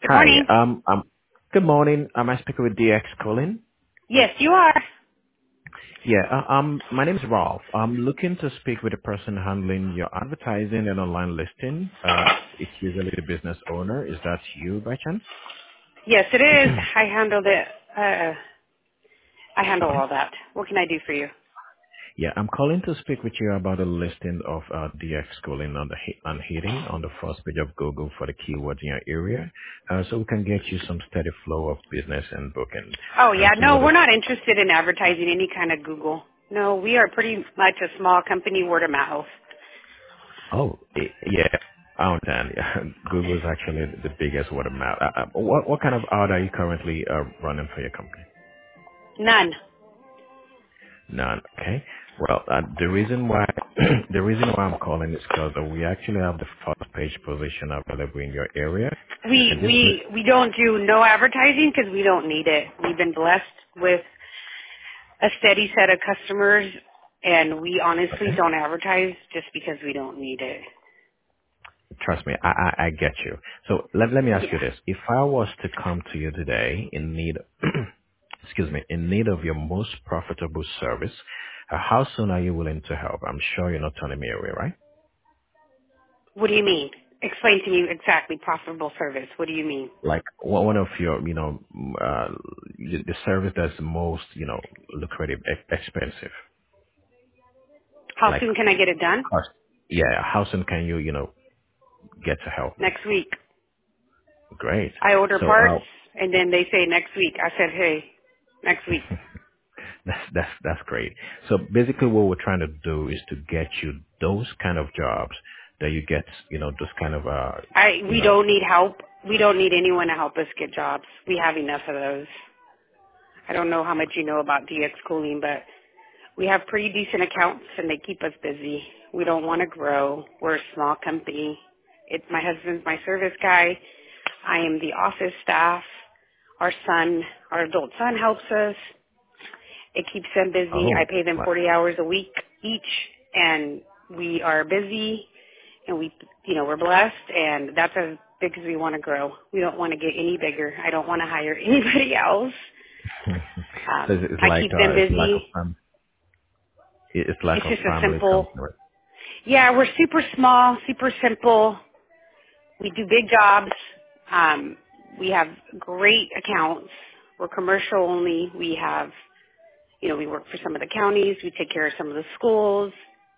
Good Hi. morning. Good morning. Am I speaking with DX Colin? Yes, you are. Yeah. My name is Ralph. I'm looking to speak with the person handling your advertising and online listing. It's usually the business owner. Is that you by chance? Yes, it is. I handled it. I handle Okay. all that. What can I do for you? Yeah, I'm calling to speak with you about a listing of DX Colin on on heating on the first page of Google for the keywords in your area, so we can get you some steady flow of business and bookings. Oh, yeah. So No, what? we're not interested in advertising any kind of Google. No, we are pretty much a small company, word of mouth. Oh, yeah, I understand. Yeah. Google is actually the biggest word of mouth. What kind of ad are you currently running for your company? None. None. Okay. Well, the reason why the reason why I'm calling is because we actually have the first page position available in your area, We and this we we don't do no advertising because we don't need it. We've been blessed with a steady set of customers, and we honestly okay. don't advertise just because we don't need it. Trust me, I get you. So let me ask you Yeah. this: if I was to come to you today in need, excuse me, in need of your most profitable service, how soon are you willing to help? I'm sure you're not turning me away, right? What do you mean? Explain to me exactly profitable service. What do you mean? Like one of your, the service that's the most, lucrative, expensive. How Like soon can I get it done? cost. Yeah, how soon can you, get to help me? Next week. Great. I order So parts and then they say next week. I said, hey, next week. that's great. So basically, what we're trying to do is to get you those kind of jobs that you get, those kind of, you We know, don't need help. We don't need anyone to help us get jobs. We have enough of those. I don't know how much you know about DX Cooling, but we have pretty decent accounts and they keep us busy. We don't want to grow. We're a small company. It's my husband's my service guy. I am the office staff. Our adult son helps us. It keeps them busy. I oh, pay them wow. 40 hours a week each, and we are busy, and we're blessed, and that's as big as we want to grow. We don't want to get any bigger. I don't want to hire anybody else. So it's I like, keep them it's like busy. it's like It's a just a family simple, company. yeah, we're super small, super simple. We do big jobs. We have great accounts. We're commercial only. We work for some of the counties. We take care of some of the schools.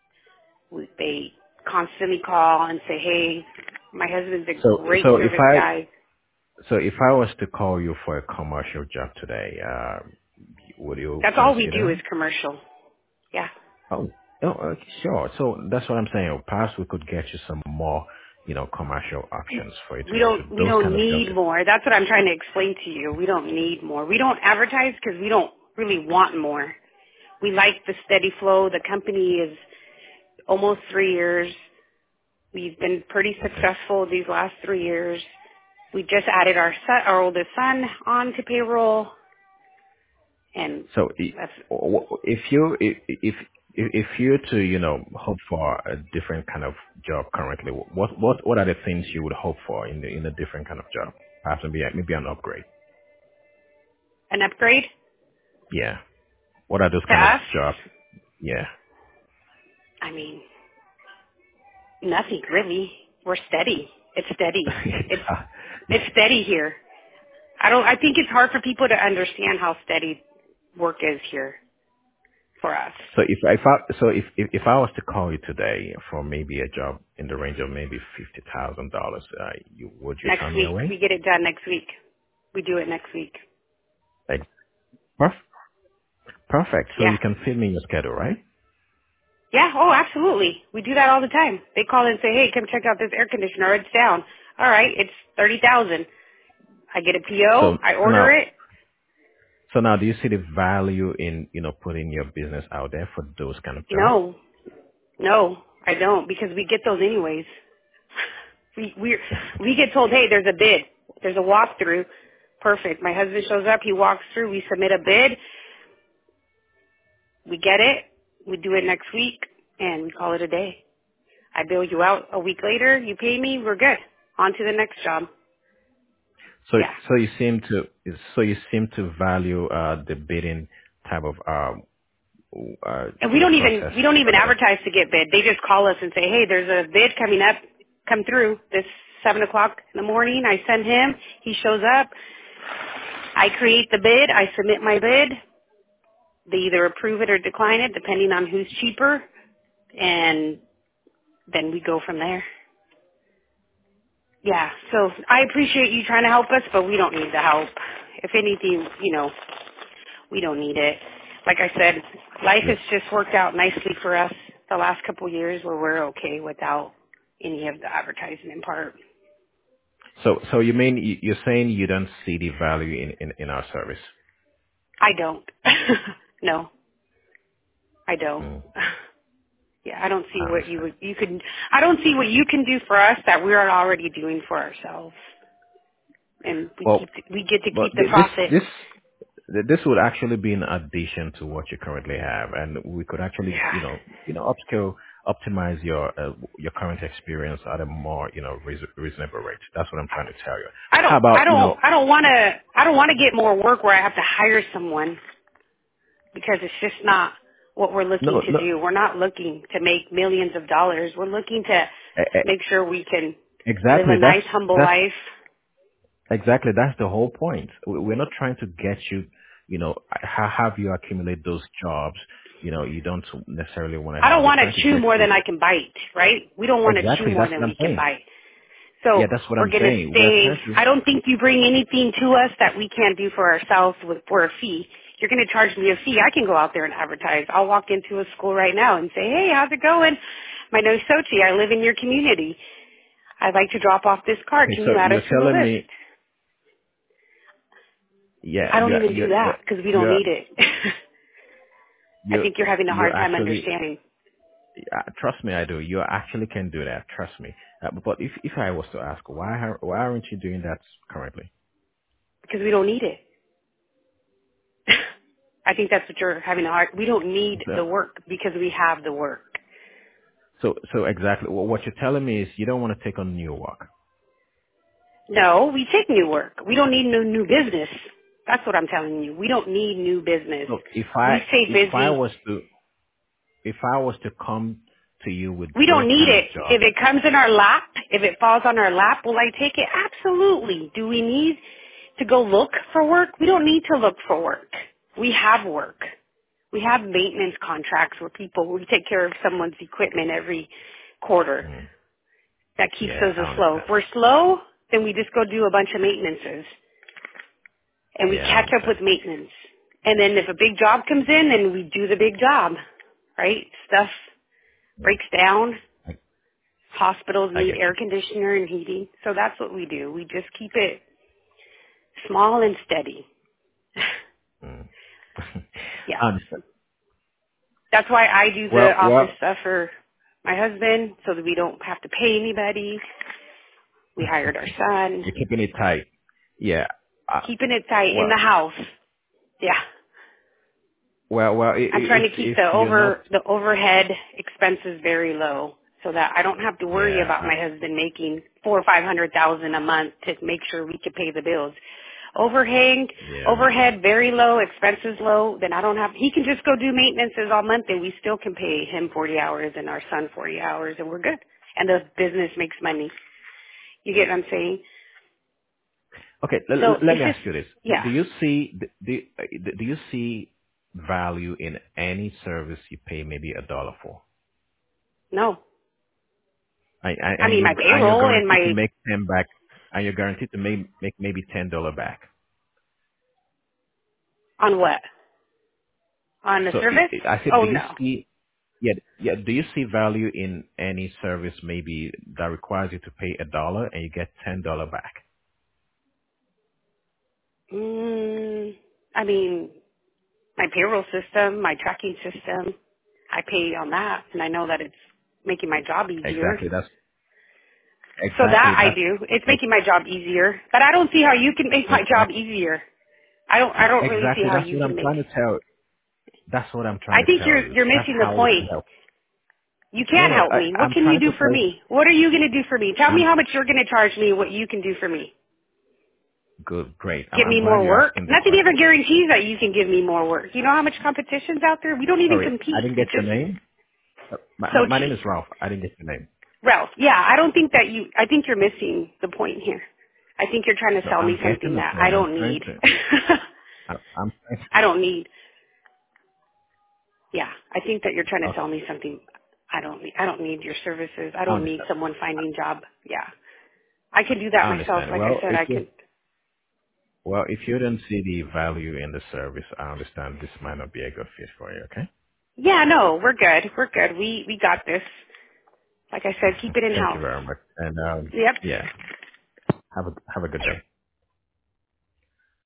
They constantly call and say, hey, my husband's a So, great so if service I, guy. so if I was to call you for a commercial job today, would you That's all we do consider? is commercial. Yeah. Oh, oh, okay, sure. So that's what I'm saying. Perhaps we could get you some more, commercial options for you to We do. don't So we those don't kind of jobs. need more. That's what I'm trying to explain to you. We don't need more. We don't advertise because we don't really want more. We like the steady flow. The company is almost 3 years. We've been pretty Okay. successful these last 3 years. We just added our oldest son onto payroll, and So that's if you if you're to hope for a different kind of job currently, what are the things you would hope for in a different kind of job? Perhaps maybe an upgrade. an upgrade Yeah. What are those to kind of us. jobs? Yeah. I mean, nothing really. We're steady. It's steady. It's it's steady here. I think it's hard for people to understand how steady work is here for us. So if I was to call you today for maybe a job in the range of maybe $50,000, you would you Next turn me week, away? we get it done next week. We do it next week. Like, perfect. So Yeah. you can fit me in your schedule, right? Yeah, oh, absolutely. We do that all the time. They call and say, hey, come check out this air conditioner. It's down. All right, it's 30,000. I get a PO. So I so order now it. so now do you see the value in putting your business out there for those kind of jobs? No, no, I don't because we get those anyways. We get told, hey, there's a bid. There's a walkthrough. Perfect. My husband shows up. He walks through. We submit a bid. We get it. We do it next week, and we call it a day. I bill you out a week later. You pay me. We're good. On to the next job. So Yeah. so you seem to value the bidding type of And process we don't even rather than. advertise to get bid. They just call us and say, hey, there's a bid coming up, come through this 7 o'clock in the morning. I send him, he shows up. I create the bid, I submit my bid. They either approve it or decline it, depending on who's cheaper, and then we go from there. Yeah, so I appreciate you trying to help us, but we don't need the help. If anything, we don't need it. Like I said, life Yeah. has just worked out nicely for us the last couple of years where we're okay without any of the advertisement part. So you mean you're saying you don't see the value in our service? I don't. No, I don't. Mm, Yeah, I don't see I what understand. I don't see what you can do for us that we're already doing for ourselves. And Well, we get to but keep the profit. this would actually be in addition to what you currently have, and we could actually, Yeah. upskill, optimize your current experience at a more, reasonable rate. That's what I'm trying to tell you. How about, I don't want to get more work where I have to hire someone because it's just not what we're looking no, to no, do. We're not looking to make millions of dollars. We're looking to e- e- make sure we can live exactly. a nice, humble That's life. exactly that's the whole point. We're not trying to get you, have you accumulate those jobs. You don't necessarily want to I don't have. We're want trying to to chew get more you. than I can bite, right? We don't want to chew Exactly. more That's than what I'm we can saying. bite. So Yeah, that's what we're I'm going to saying. We're stay. trying to. I don't think you bring anything to us that we can't do for ourselves for a fee. You're going to charge me a fee. I can go out there and advertise. I'll walk into a school right now and say, hey, how's it going? My name's Sochi. I live in your community. I'd like to drop off this card. Okay, Can so you add us you're to the telling list? me, yeah, I don't even do that because we don't you're need it. I you think you're having a you're hard time actually. understanding Trust me, I do. You actually can do that. Trust me. But if I was to ask, why aren't you doing that currently? because we don't need it. I think that's what you're having a hard. We don't need So the work because we have the work. so exactly. What you're telling me is you don't want to take on new work. No, we take new work. We don't need no new business. That's what I'm telling you. We don't need new business. So We stay if I busy. was to if I was to come to you with We those don't need kind of it. jobs. If it comes in our lap, if it falls on our lap, will I take it? Absolutely. Do we need to go look for work? We don't need to look for work. We have work. We have maintenance contracts where we take care of someone's equipment every quarter. Mm, That keeps yeah, us I afloat. understand. If we're slow, then we just go do a bunch of maintenances. And we Yeah, I catch up understand. with maintenance. And then if a big job comes in, then we do the big job, right? Stuff Mm, breaks down. I, Hospitals I need get air conditioner and heating. So that's what we do. We just keep it small and steady. you. Mm. Yeah. I understand. That's why I do the office Well, stuff for my husband so that we don't have to pay anybody. We hired our son. you're keeping it tight. Yeah. Keeping it tight in Well, the house. Yeah. I'm trying to keep if you're not, the overhead expenses very low so that I don't have to worry yeah, about my husband making 4 or 500,000 a month to make sure we can pay the bills. yeah. Overhead very low, expenses low, then I don't have, he can just go do maintenances all month and we still can pay him 40 hours and our son 40 hours and we're good. And the business makes money. You get what I'm saying? Okay, So let it's me just, ask you this: yeah, Do you see value in any service you pay maybe $1 for, no. I and mean, my you're payroll and guaranteed to my, make 10 back, and you're guaranteed to make maybe $10 back? on what? On the So service? I said, Oh do you no. see? Yeah. Do you see value in any service maybe that requires you to pay $1 and you get $10 back? I mean, my payroll system, my tracking system, I pay on that, and I know that it's making my job easier. Exactly. So that I That's do. It's making my job easier. But I don't see how you can make my job exactly easier. I don't really see exactly how that's you what can I'm make. trying to tell. That's what I'm trying I to think tell you. you're That's missing the how we can point. help. You No, can't no, help me. What I'm can you trying do to for tell. me? What are you going to do for me? Tell me I'm how much you're going to charge me, what you can do for me. Good, great. Give I'm me glad more you're work. asking the Nothing ever question. guarantees that you can give me more work. You know how much competition's out there? We don't even Sorry, I compete. didn't We get your just name. My name Sochi. is Ralph. I didn't get your name. Ralph, yeah, I don't think that I think you're missing the point here. I think you're trying to No, sell I'm me getting something the that I point. I'm don't trying need. to. I'm trying I don't need. Yeah, I think that you're trying to to. sell me something I don't need. I don't need your services. I I don't need understand. someone finding job. Yeah. I can do that I myself. understand. Like I Well, said, I can. if you don't see the value in the service, I understand this might not be a good fit for you. Okay. Yeah, no, we're good. We're good. We got this. Like I said, keep it in Thank you house. very much. And Yep. yeah, have a good day.